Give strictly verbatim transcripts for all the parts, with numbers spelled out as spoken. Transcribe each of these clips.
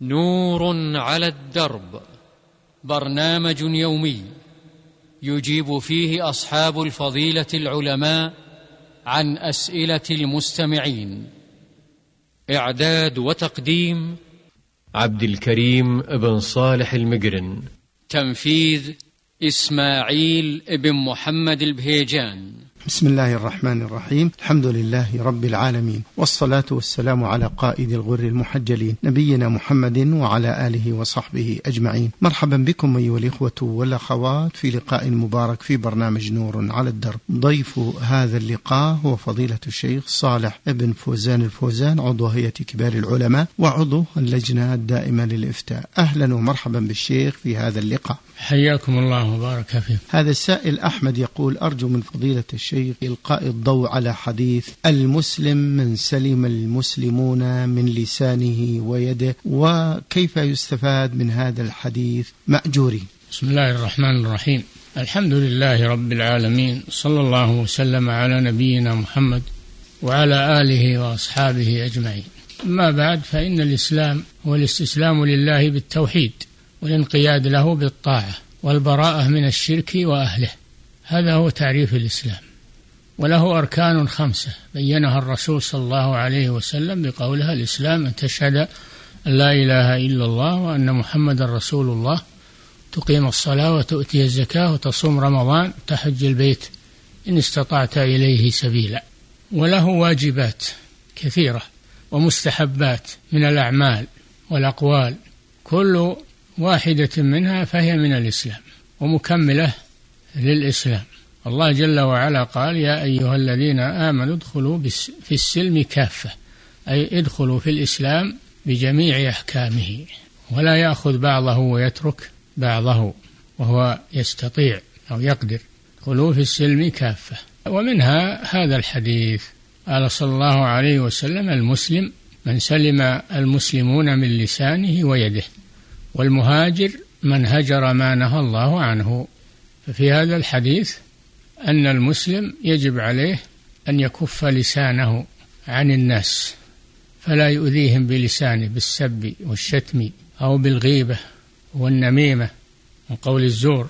نور على الدرب، برنامج يومي يجيب فيه أصحاب الفضيلة العلماء عن أسئلة المستمعين. إعداد وتقديم عبد الكريم بن صالح المقرن. تنفيذ إسماعيل بن محمد البهيجان. بسم الله الرحمن الرحيم. الحمد لله رب العالمين، والصلاة والسلام على قائد الغر المحجلين نبينا محمد وعلى آله وصحبه أجمعين. مرحبا بكم أيها الإخوة والأخوات في لقاء مبارك في برنامج نور على الدرب. ضيف هذا اللقاء هو فضيلة الشيخ صالح بن فوزان الفوزان، عضو هيئة كبار العلماء وعضو اللجنة الدائمة للإفتاء. أهلا ومرحبا بالشيخ في هذا اللقاء. حياكم الله وبارك فيكم. هذا السائل أحمد يقول: أرجو من فضيلة الشيخ إلقاء الضوء على حديث المسلم من سلم المسلمون من لسانه ويده، وكيف يستفاد من هذا الحديث مأجورين. بسم الله الرحمن الرحيم. الحمد لله رب العالمين، صلى الله وسلم على نبينا محمد وعلى آله وأصحابه أجمعين. أما بعد، فإن الإسلام هو الاستسلام لله بالتوحيد والانقياد له بالطاعة والبراءة من الشرك وأهله. هذا هو تعريف الإسلام، وله أركان خمسة بينها الرسول صلى الله عليه وسلم بقولها: الإسلام أن تشهد أن لا إله إلا الله وأن محمد رسول الله، تقيم الصلاة وتؤتي الزكاة وتصوم رمضان تحج البيت إن استطعت إليه سبيلا. وله واجبات كثيرة ومستحبات من الأعمال والأقوال، كل واحدة منها فهي من الإسلام ومكملة للإسلام. الله جل وعلا قال: يا أيها الذين آمنوا ادخلوا في السلم كافة، أي ادخلوا في الإسلام بجميع أحكامه، ولا يأخذ بعضه ويترك بعضه وهو يستطيع أو يقدر. ادخلوا في السلم كافة. ومنها هذا الحديث، قال صلى الله عليه وسلم: المسلم من سلم المسلمون من لسانه ويده، والمهاجر من هجر ما نهى الله عنه. ففي هذا الحديث أن المسلم يجب عليه أن يكف لسانه عن الناس، فلا يؤذيهم بلسانه بالسب والشتم أو بالغيبة والنميمة وقول الزور.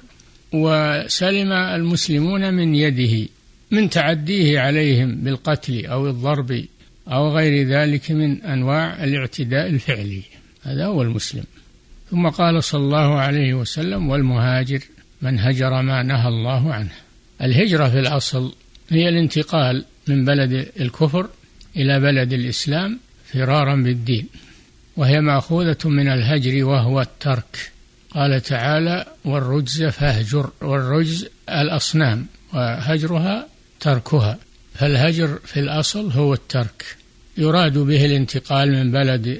وسلم المسلمون من يده من تعديه عليهم بالقتل أو الضرب أو غير ذلك من أنواع الاعتداء الفعلي. هذا هو المسلم. ثم قال صلى الله عليه وسلم: والمهاجر من هجر ما نهى الله عنه. الهجرة في الأصل هي الانتقال من بلد الكفر إلى بلد الإسلام فرارا بالدين، وهي مأخوذة من الهجر وهو الترك. قال تعالى: والرجز فاهجر، والرجز الأصنام وهجرها تركها. فالهجر في الأصل هو الترك، يراد به الانتقال من بلد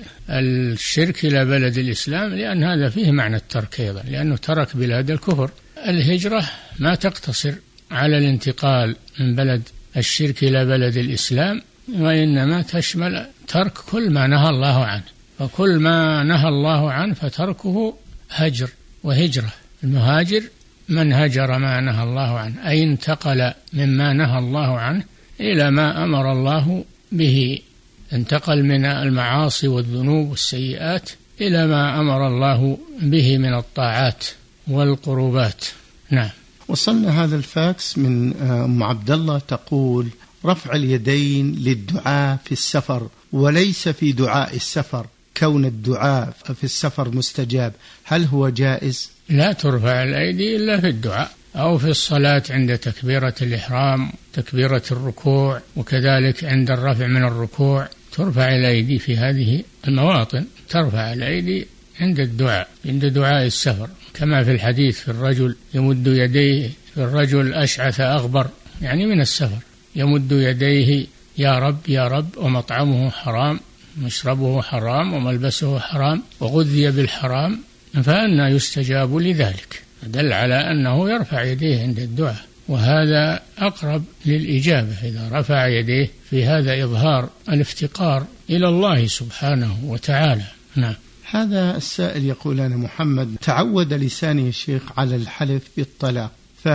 الشرك إلى بلد الإسلام، لأن هذا فيه معنى الترك أيضا، لأنه ترك بلاد الكفر. الهجرة ما تقتصر على الانتقال من بلد الشرك إلى بلد الإسلام، وإنما تشمل ترك كل ما نهى الله عنه، وكل ما نهى الله عنه فتركه هجر وهجرة. المهاجر من هجر ما نهى الله عنه، أي انتقل مما نهى الله عنه إلى ما أمر الله به، انتقل من المعاصي والذنوب والسيئات إلى ما أمر الله به من الطاعات والقربات. نعم. وصلنا هذا الفاكس من أم عبد الله تقول: رفع اليدين للدعاء في السفر، وليس في دعاء السفر، كون الدعاء في السفر مستجاب، هل هو جائز؟ لا ترفع الأيدي إلا في الدعاء أو في الصلاة عند تكبيرة الإحرام، تكبيرة الركوع، وكذلك عند الرفع من الركوع ترفع الأيدي. في هذه المواطن ترفع الأيدي عند الدعاء، عند دعاء السفر، كما في الحديث في الرجل يمد يديه، في الرجل أشعث أغبر يعني من السفر، يمد يديه: يا رب يا رب، ومطعمه حرام، مشربه حرام، وملبسه حرام، وغذي بالحرام، فأنى يستجاب لذلك؟ دل على أنه يرفع يديه عند الدعاء، وهذا أقرب للإجابة إذا رفع يديه. في هذا إظهار الافتقار إلى الله سبحانه وتعالى. نعم. هذا السائل يقول: أنا محمد تعود لساني الشيخ على الحلف بالطلاق،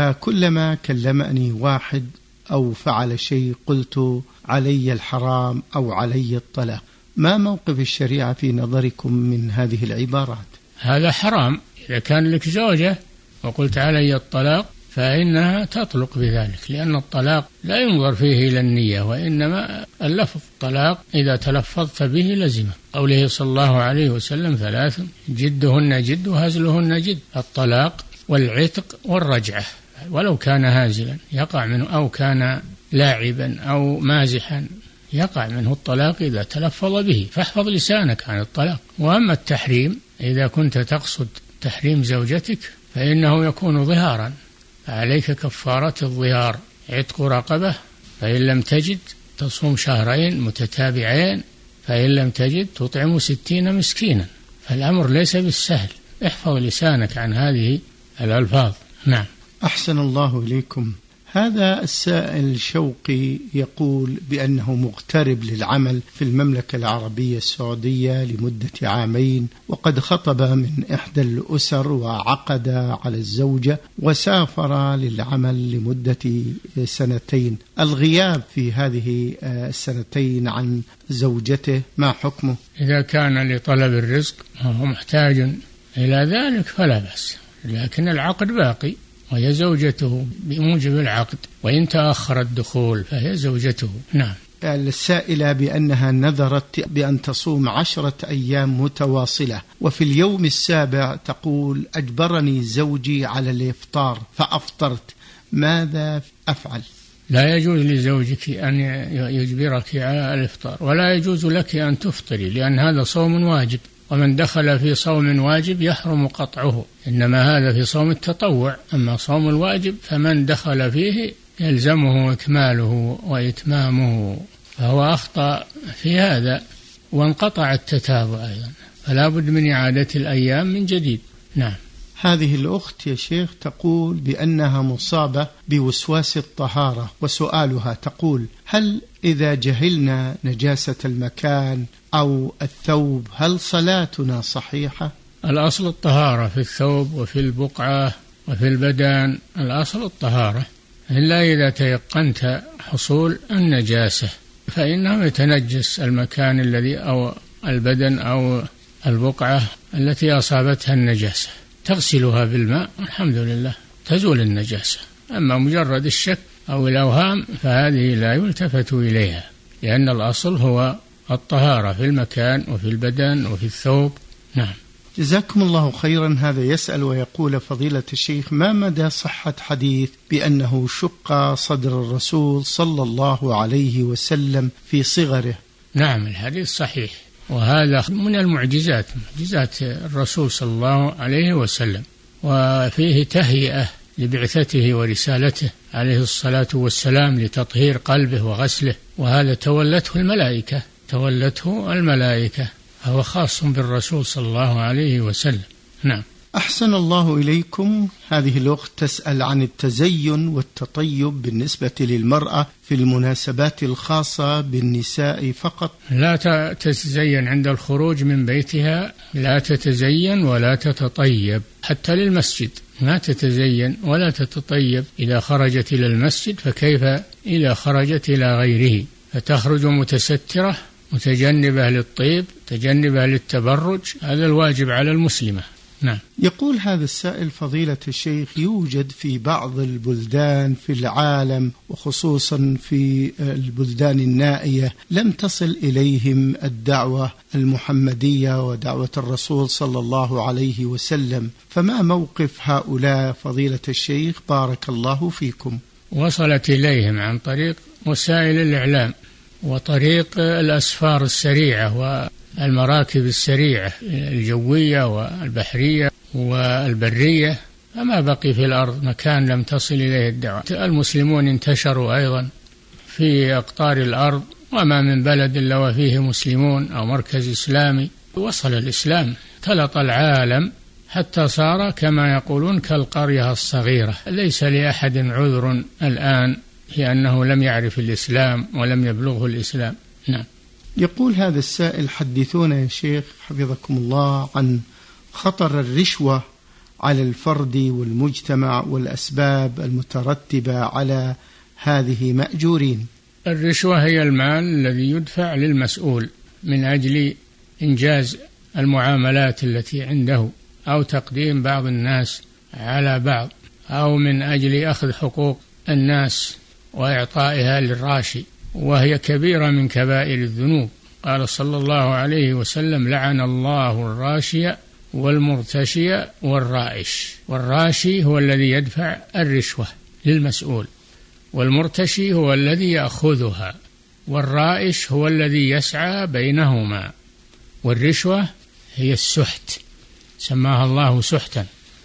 فكلما كلمني واحد أو فعل شيء قلت علي الحرام أو علي الطلاق، ما موقف الشريعة في نظركم من هذه العبارات؟ هذا حرام. إذا كان لك زوجة وقلت علي الطلاق فإنها تطلق بذلك، لأن الطلاق لا ينظر فيه إلى النية، وإنما اللفظ طلاق إذا تلفظت به لزمه. قوله صلى الله عليه وسلم ثلاث جدهن جد وهزلهن جد: الطلاق والعتق والرجعة، ولو كان هازلا يقع منه، أو كان لاعبا أو مازحا يقع منه الطلاق إذا تلفظ به، فاحفظ لسانك عن الطلاق. وأما التحريم إذا كنت تقصد تحريم زوجتك فإنه يكون ظهارا، عليك كفارة الظهار: عتق رقبة، فإن لم تجد تصوم شهرين متتابعين، فإن لم تجد تطعم ستين مسكينا. فالأمر ليس بالسهل، احفظ لسانك عن هذه الألفاظ. نعم. أحسن الله إليكم. هذا السائل شوقي يقول بأنه مغترب للعمل في المملكة العربية السعودية لمدة عامين، وقد خطب من إحدى الأسر وعقد على الزوجة وسافر للعمل لمدة سنتين. الغياب في هذه السنتين عن زوجته ما حكمه؟ إذا كان لطلب الرزق وهو محتاج إلى ذلك فلا بأس، لكن العقد باقي وهي زوجته بموجب العقد، وإن تأخر الدخول فهي زوجته. نعم. السائلة بأنها نذرت بأن تصوم عشرة أيام متواصلة، وفي اليوم السابع تقول: أجبرني زوجي على الإفطار فأفطرت، ماذا أفعل؟ لا يجوز لزوجك أن يجبرك على الإفطار، ولا يجوز لك أن تفطري، لأن هذا صوم واجب، ومن دخل في صوم واجب يحرم قطعه، إنما هذا في صوم التطوع. أما صوم الواجب فمن دخل فيه يلزمه إكماله وإتمامه، فهو أخطأ في هذا، وانقطع التتابع أيضا، فلا بد من إعادة الأيام من جديد. نعم. هذه الأخت يا شيخ تقول بأنها مصابة بوسواس الطهارة، وسؤالها تقول: هل إذا جهلنا نجاسة المكان أو الثوب هل صلاتنا صحيحة؟ الأصل الطهارة في الثوب وفي البقعة وفي البدن، الأصل الطهارة، إلا إذا تيقنت حصول النجاسة فإنه يتنجس المكان الذي أو البدن أو البقعة التي أصابتها النجاسة، تغسلها بالماء والحمد لله تزول النجاسة. أما مجرد الشك أو الأوهام فهذه لا يلتفت إليها، لأن الأصل هو الطهارة في المكان وفي البدن وفي الثوب. نعم. جزاكم الله خيرا. هذا يسأل ويقول: فضيلة الشيخ، ما مدى صحة حديث بأنه شق صدر الرسول صلى الله عليه وسلم في صغره؟ نعم، الحديث صحيح، وهذا من المعجزات، معجزات الرسول صلى الله عليه وسلم، وفيه تهيئة لبعثته ورسالته عليه الصلاة والسلام لتطهير قلبه وغسله، وهذا تولته الملائكة تولته الملائكة فهو خاص بالرسول صلى الله عليه وسلم. نعم. أحسن الله إليكم. هذه الأخت تسأل عن التزين والتطيب بالنسبة للمرأة في المناسبات الخاصة بالنساء فقط. لا تتزين عند الخروج من بيتها، لا تتزين ولا تتطيب حتى للمسجد، ما تتزين ولا تتطيب إذا خرجت إلى المسجد، فكيف إذا خرجت إلى غيره؟ فتخرج متسترة متجنبة للطيب متجنبة للتبرج، هذا الواجب على المسلمة. نعم. يقول هذا السائل: فضيلة الشيخ، يوجد في بعض البلدان في العالم وخصوصا في البلدان النائية لم تصل إليهم الدعوة المحمدية ودعوة الرسول صلى الله عليه وسلم، فما موقف هؤلاء فضيلة الشيخ بارك الله فيكم؟ وصلت إليهم عن طريق وسائل الإعلام وطريق الأسفار السريعة والمراكب السريعة الجوية والبحرية والبرية، فما بقي في الأرض مكان لم تصل إليه الدعوة. المسلمون انتشروا أيضا في أقطار الأرض، وما من بلد إلا وفيه مسلمون أو مركز إسلامي. وصل الإسلام خلط العالم حتى صار كما يقولون كالقرية الصغيرة، ليس لأحد عذر الآن في أنه لم يعرف الإسلام ولم يبلغه الإسلام. نعم. يقول هذا السائل: حدثونا يا شيخ حفظكم الله عن خطر الرشوة على الفرد والمجتمع والأسباب المترتبة على هذه مأجورين. الرشوة هي المال الذي يدفع للمسؤول من أجل إنجاز المعاملات التي عنده، أو تقديم بعض الناس على بعض، أو من أجل أخذ حقوق الناس وإعطائها للراشي، وهي كبيرة من كبائر الذنوب. قال صلى الله عليه وسلم: لعن الله الراشي والمرتشي والرائش. والراشي هو الذي يدفع الرشوة للمسؤول، والمرتشي هو الذي يأخذها، والرائش هو الذي يسعى بينهما. والرشوة هي السحت، سماها الله سحتا.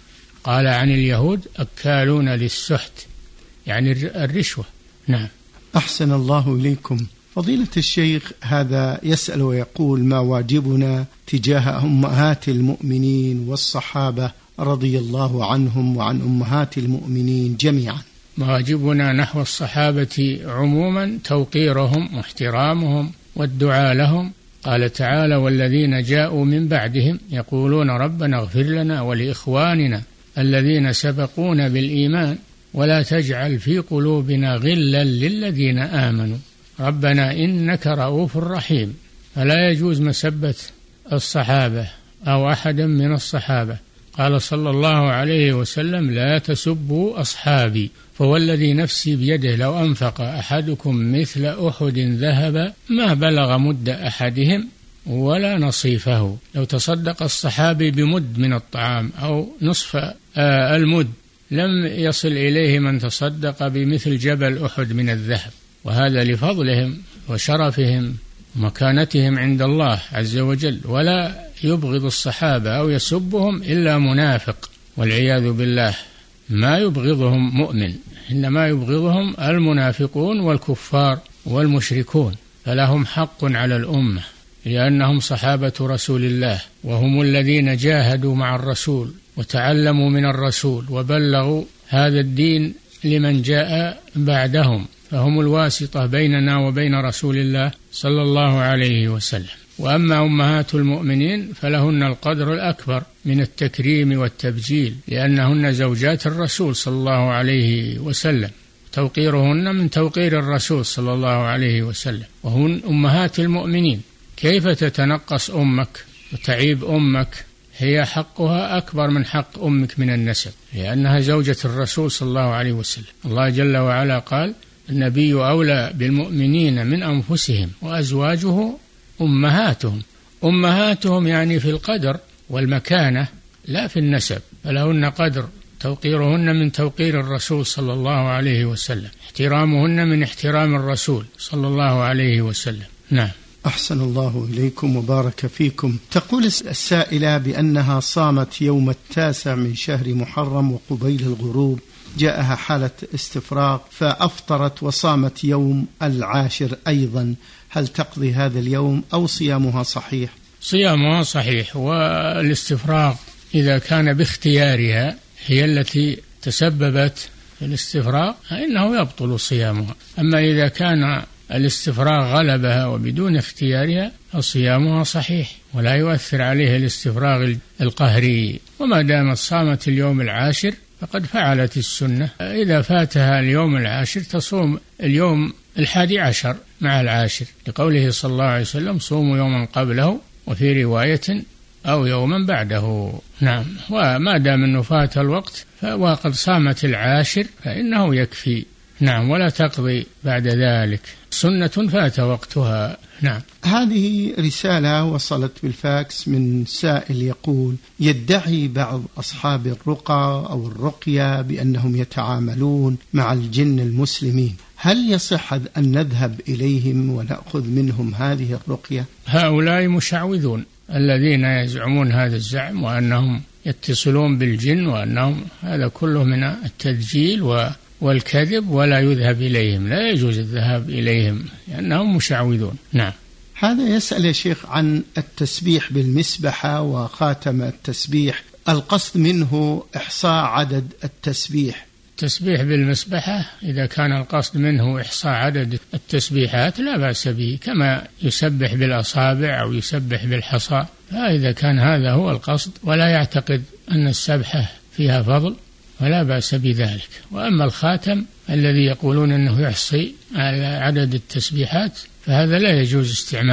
قال عن اليهود: أكالون للسحت، يعني الرشوة. نعم. أحسن الله إليكم. فضيلة الشيخ، هذا يسأل ويقول: ما واجبنا تجاه أمهات المؤمنين والصحابة رضي الله عنهم وعن أمهات المؤمنين جميعا؟ واجبنا نحو الصحابة عموما توقيرهم واحترامهم والدعاء لهم. قال تعالى: والذين جاءوا من بعدهم يقولون ربنا اغفر لنا ولإخواننا الذين سبقونا بالإيمان ولا تجعل في قلوبنا غلا للذين آمنوا ربنا إنك رؤوف رحيم. فلا يجوز مسبة الصحابة أو أحدا من الصحابة. قال صلى الله عليه وسلم: لا تسبوا أصحابي فوالذي نفسي بيده لو أنفق أحدكم مثل أحد ذهب ما بلغ مد أحدهم ولا نصيفه. لو تصدق الصحابي بمد من الطعام أو نصف المد لم يصل إليه من تصدق بمثل جبل أحد من الذهب. وهذا لفضلهم وشرفهم ومكانتهم عند الله عز وجل. ولا يبغض الصحابة أو يسبهم إلا منافق والعياذ بالله، ما يبغضهم مؤمن، إنما يبغضهم المنافقون والكفار والمشركون. فلهم حق على الأمة لأنهم صحابة رسول الله، وهم الذين جاهدوا مع الرسول وتعلموا من الرسول وبلغوا هذا الدين لمن جاء بعدهم، فهم الواسطة بيننا وبين رسول الله صلى الله عليه وسلم. وأما أمهات المؤمنين فلهن القدر الأكبر من التكريم والتبجيل، لأنهن زوجات الرسول صلى الله عليه وسلم، توقيرهن من توقير الرسول صلى الله عليه وسلم، وهن أمهات المؤمنين. كيف تتنقص أمك وتعيب أمك؟ هي حقها أكبر من حق أمك من النسب، لأنها زوجة الرسول صلى الله عليه وسلم. الله جل وعلا قال: النبي أولى بالمؤمنين من أنفسهم وأزواجه أمهاتهم. أمهاتهم يعني في القدر والمكانة لا في النسب، فلهن قدر، توقيرهن من توقير الرسول صلى الله عليه وسلم، احترامهن من احترام الرسول صلى الله عليه وسلم. نعم. أحسن الله إليكم وبارك فيكم. تقول السائلة بأنها صامت يوم التاسع من شهر محرم وقبيل الغروب جاءها حالة استفراغ فأفطرت وصامت يوم العاشر أيضا، هل تقضي هذا اليوم أو صيامها صحيح؟ صيامها صحيح، والاستفراغ إذا كان باختيارها هي التي تسببت في الاستفراغ فإنه يبطل صيامها. أما إذا كان الاستفراغ غلبها وبدون اختيارها فصيامها صحيح ولا يؤثر عليها الاستفراغ القهري. وما دامت صامت اليوم العاشر فقد فعلت السنة. إذا فاتها اليوم العاشر تصوم اليوم الحادي عشر مع العاشر، لقوله صلى الله عليه وسلم: صوموا يوما قبله، وفي رواية أو يوما بعده. نعم. وما دام أنه فات الوقت وقد صامت العاشر فإنه يكفي. نعم. ولا تقضي بعد ذلك، سنة فات وقتها. نعم. هذه رسالة وصلت بالفاكس من سائل يقول: يدعي بعض أصحاب الرقى أو الرقية بأنهم يتعاملون مع الجن المسلمين، هل يصح أن نذهب إليهم ونأخذ منهم هذه الرقية؟ هؤلاء مشعوذون الذين يزعمون هذا الزعم وأنهم يتصلون بالجن، وأنهم هذا كله من التدجيل و والكذب، ولا يذهب إليهم، لا يجوز الذهاب إليهم لأنهم مشعوذون. نعم. هذا يسأل يا شيخ عن التسبيح بالمسبحة وخاتم التسبيح، القصد منه إحصاء عدد التسبيح. التسبيح بالمسبحة إذا كان القصد منه إحصاء عدد التسبيحات لا بأس به، كما يسبح بالأصابع أو يسبح بالحصى، فإذا كان هذا هو القصد ولا يعتقد أن السبحة فيها فضل ولا بأس بذلك. وأما الخاتم الذي يقولون أنه يحصي على عدد التسبيحات فهذا لا يجوز استعماله،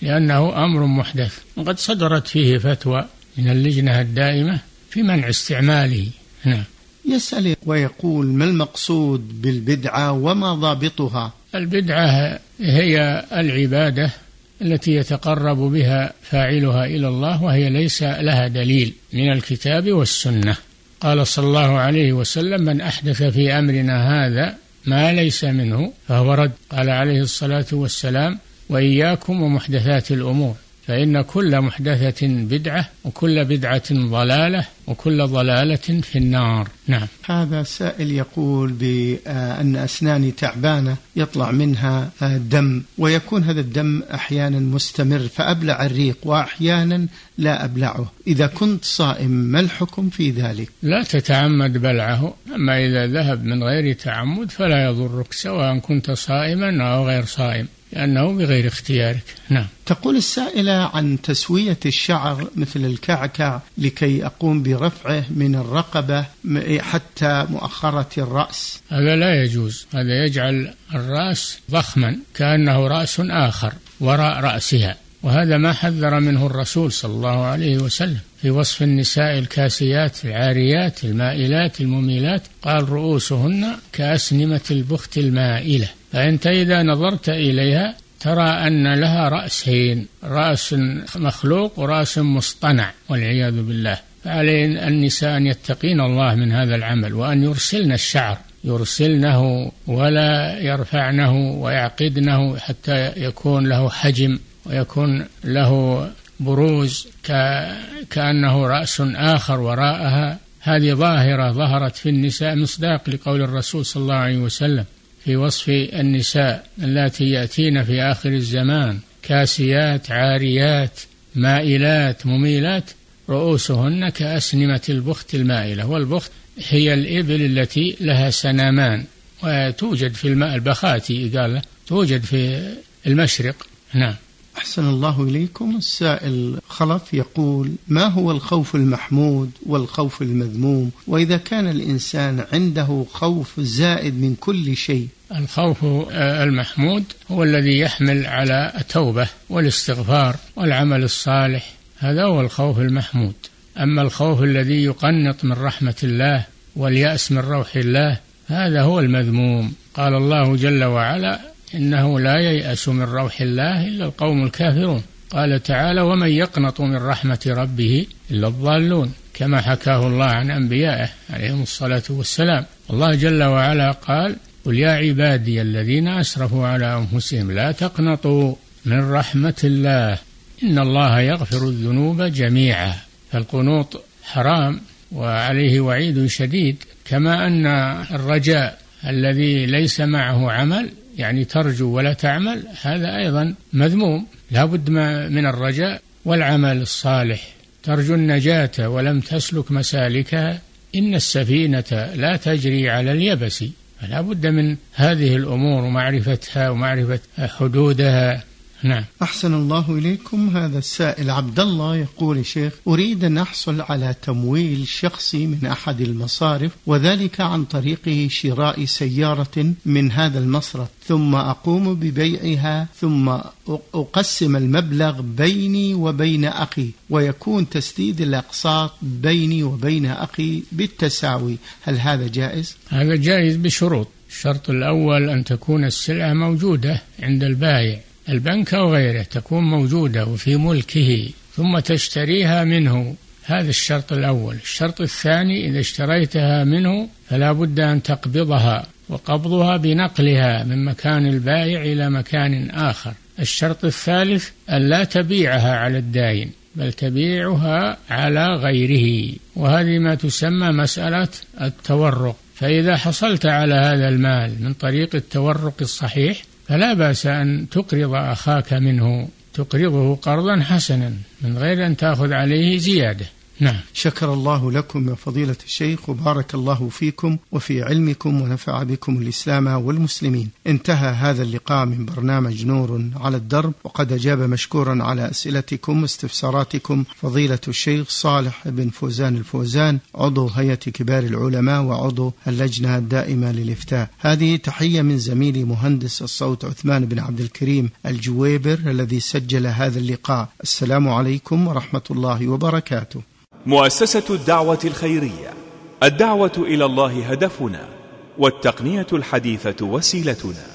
لأنه أمر محدث، وقد صدرت فيه فتوى من اللجنة الدائمة في منع استعماله. نعم. يسأل ويقول: ما المقصود بالبدعة وما ضابطها؟ البدعة هي العبادة التي يتقرب بها فاعلها إلى الله وهي ليس لها دليل من الكتاب والسنة. قال صلى الله عليه وسلم: من أحدث في أمرنا هذا ما ليس منه فهو رد. قال عليه الصلاة والسلام: وإياكم ومحدثات الأمور، فإن كل محدثة بدعة وكل بدعة ضلالة وكل ضلالة في النار. نعم. هذا سائل يقول بأن أسناني تعبانة يطلع منها دم، ويكون هذا الدم أحيانا مستمر فأبلع الريق وأحيانا لا أبلعه، إذا كنت صائم ما الحكم في ذلك؟ لا تتعمد بلعه، أما إذا ذهب من غير تعمد فلا يضرك سواء كنت صائما أو غير صائم، لأنه بغير اختيارك. نعم. تقول السائلة عن تسوية الشعر مثل الكعكع لكي أقوم برفعه من الرقبة حتى مؤخرة الرأس. هذا لا يجوز، هذا يجعل الرأس ضخما كأنه رأس آخر وراء رأسها، وهذا ما حذر منه الرسول صلى الله عليه وسلم في وصف النساء الكاسيات العاريات المائلات المميلات، قال: رؤوسهن كأسنمة البخت المائلة. فأنت إذا نظرت إليها ترى أن لها رأسين، رأس مخلوق ورأس مصطنع والعياذ بالله. فعليه النساء أن يتقين الله من هذا العمل، وأن يرسلن الشعر، يرسلنه ولا يرفعنه ويعقدنه حتى يكون له حجم ويكون له بروز كأنه رأس آخر وراءها. هذه ظاهرة ظهرت في النساء مصداق لقول الرسول صلى الله عليه وسلم في وصف النساء اللاتي يأتين في آخر الزمان: كاسيات عاريات مائلات مميلات رؤوسهن كأسنمة البخت المائلة. والبخت هي الإبل التي لها سنامان، وتوجد في الماء البخاتي، قال توجد في المشرق. نعم. أحسن الله إليكم. السائل خلف يقول: ما هو الخوف المحمود والخوف المذموم؟ وإذا كان الإنسان عنده خوف زائد من كل شيء؟ الخوف المحمود هو الذي يحمل على التوبة والاستغفار والعمل الصالح، هذا هو الخوف المحمود. أما الخوف الذي يقنط من رحمة الله واليأس من روح الله هذا هو المذموم. قال الله جل وعلا: إنه لا ييأس من روح الله إلا القوم الكافرون. قال تعالى: ومن يقنط من رحمة ربه إلا الضالون، كما حكاه الله عن أنبيائه عليهم الصلاة والسلام. الله جل وعلا قال: قل يا عبادي الذين أسرفوا على أنفسهم لا تقنطوا من رحمة الله إن الله يغفر الذنوب جميعا. فالقنوط حرام وعليه وعيد شديد، كما أن الرجاء الذي ليس معه عمل، يعني ترجو ولا تعمل، هذا أيضا مذموم. لا بد من الرجاء والعمل الصالح. ترجو النجاة ولم تسلك مسالكها، إن السفينة لا تجري على اليبس. فلا بد من هذه الأمور ومعرفتها ومعرفة حدودها. نعم. أحسن الله إليكم. هذا السائل عبد الله يقول: شيخ، أريد أن أحصل على تمويل شخصي من أحد المصارف، وذلك عن طريق شراء سيارة من هذا المصرف، ثم أقوم ببيعها، ثم أقسم المبلغ بيني وبين أخي، ويكون تسديد الأقساط بيني وبين أخي بالتساوي. هل هذا جائز؟ هذا جائز بشروط. الشرط الأول أن تكون السلعة موجودة عند البائع، البنك أو غيره تكون موجودة وفي ملكه، ثم تشتريها منه. هذا الشرط الأول. الشرط الثاني: إذا اشتريتها منه فلا بد أن تقبضها، وقبضها بنقلها من مكان البائع إلى مكان آخر. الشرط الثالث: أن لا تبيعها على الداين، بل تبيعها على غيره، وهذه ما تسمى مسألة التورق. فإذا حصلت على هذا المال من طريق التورق الصحيح فلا بأس أن تقرض أخاك منه، تقرضه قرضا حسنا من غير أن تأخذ عليه زيادة. نعم. شكر الله لكم يا فضيلة الشيخ، وبارك الله فيكم وفي علمكم، ونفع بكم الإسلام والمسلمين. انتهى هذا اللقاء من برنامج نور على الدرب، وقد أجاب مشكورا على أسئلتكم واستفساراتكم فضيلة الشيخ صالح بن فوزان الفوزان، عضو هيئة كبار العلماء وعضو اللجنة الدائمة للإفتاء. هذه تحية من زميلي مهندس الصوت عثمان بن عبد الكريم الجويبر الذي سجل هذا اللقاء. السلام عليكم ورحمة الله وبركاته. مؤسسة الدعوة الخيرية، الدعوة إلى الله هدفنا، والتقنية الحديثة وسيلتنا.